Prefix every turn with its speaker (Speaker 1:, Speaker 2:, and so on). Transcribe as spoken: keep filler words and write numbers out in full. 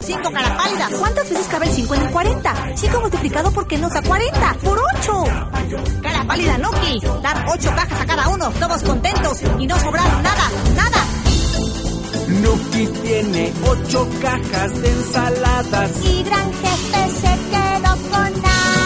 Speaker 1: cinco, cara pálida.
Speaker 2: ¿Cuántas veces cabe el cinco en el cuarenta? cinco multiplicado por qué nos da cuarenta. ¡Por ocho!
Speaker 1: Cara pálida, Nuki. Dar ocho cajas a cada uno, todos contentos y no sobraron nada, nada.
Speaker 3: Nuki tiene ocho cajas de ensaladas
Speaker 4: y Gran Jefe se quedó con nada.